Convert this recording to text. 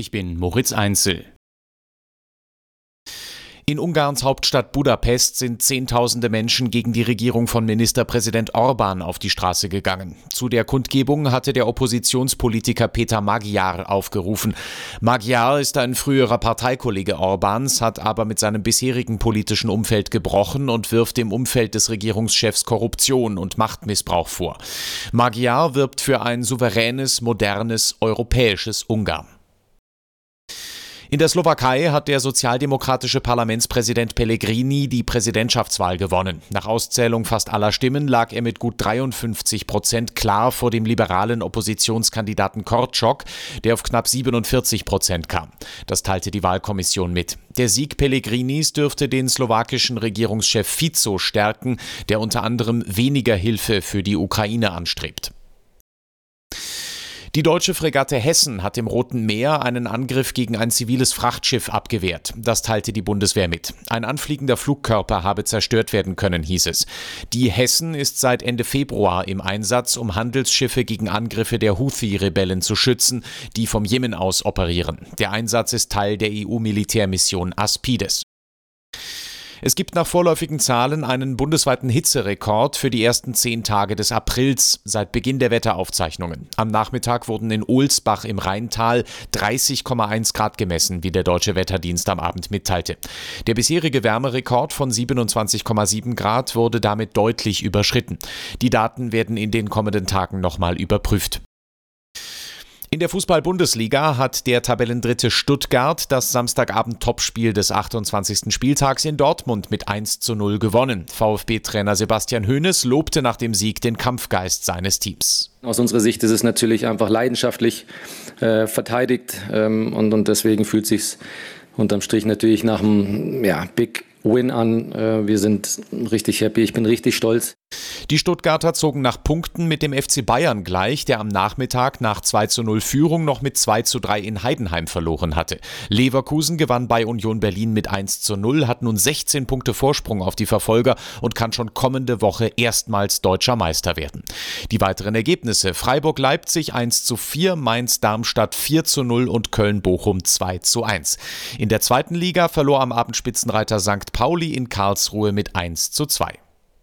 Ich bin Moritz Einzel. In Ungarns Hauptstadt Budapest sind Zehntausende Menschen gegen die Regierung von Ministerpräsident Orbán auf die Straße gegangen. Zu der Kundgebung hatte der Oppositionspolitiker Péter Magyar aufgerufen. Magyar ist ein früherer Parteikollege Orbáns, hat aber mit seinem bisherigen politischen Umfeld gebrochen und wirft dem Umfeld des Regierungschefs Korruption und Machtmissbrauch vor. Magyar wirbt für ein souveränes, modernes, europäisches Ungarn. In der Slowakei hat der sozialdemokratische Parlamentspräsident Pellegrini die Präsidentschaftswahl gewonnen. Nach Auszählung fast aller Stimmen lag er mit gut 53% klar vor dem liberalen Oppositionskandidaten Korczok, der auf knapp 47% kam. Das teilte die Wahlkommission mit. Der Sieg Pellegrinis dürfte den slowakischen Regierungschef Fico stärken, der unter anderem weniger Hilfe für die Ukraine anstrebt. Die deutsche Fregatte Hessen hat im Roten Meer einen Angriff gegen ein ziviles Frachtschiff abgewehrt. Das teilte die Bundeswehr mit. Ein anfliegender Flugkörper habe zerstört werden können, hieß es. Die Hessen ist seit Ende Februar im Einsatz, um Handelsschiffe gegen Angriffe der Houthi-Rebellen zu schützen, die vom Jemen aus operieren. Der Einsatz ist Teil der EU-Militärmission Aspides. Es gibt nach vorläufigen Zahlen einen bundesweiten Hitzerekord für die ersten 10 Tage des Aprils seit Beginn der Wetteraufzeichnungen. Am Nachmittag wurden in Ohlsbach im Rheintal 30,1 Grad gemessen, wie der Deutsche Wetterdienst am Abend mitteilte. Der bisherige Wärmerekord von 27,7 Grad wurde damit deutlich überschritten. Die Daten werden in den kommenden Tagen nochmal überprüft. In der Fußball-Bundesliga hat der Tabellendritte Stuttgart das Samstagabend-Topspiel des 28. Spieltags in Dortmund mit 1:0 gewonnen. VfB-Trainer Sebastian Hoeneß lobte nach dem Sieg den Kampfgeist seines Teams. Aus unserer Sicht ist es natürlich einfach leidenschaftlich verteidigt und deswegen fühlt es sich unterm Strich natürlich nach einem Big Win an. Wir sind richtig happy, ich bin richtig stolz. Die Stuttgarter zogen nach Punkten mit dem FC Bayern gleich, der am Nachmittag nach 2:0 Führung noch mit 2:3 in Heidenheim verloren hatte. Leverkusen gewann bei Union Berlin mit 1:0, hat nun 16 Punkte Vorsprung auf die Verfolger und kann schon kommende Woche erstmals deutscher Meister werden. Die weiteren Ergebnisse: Freiburg-Leipzig 1:4, Mainz-Darmstadt 4:0 und Köln-Bochum 2:1. In der zweiten Liga verlor am Abend Spitzenreiter St. Pauli in Karlsruhe mit 1:2.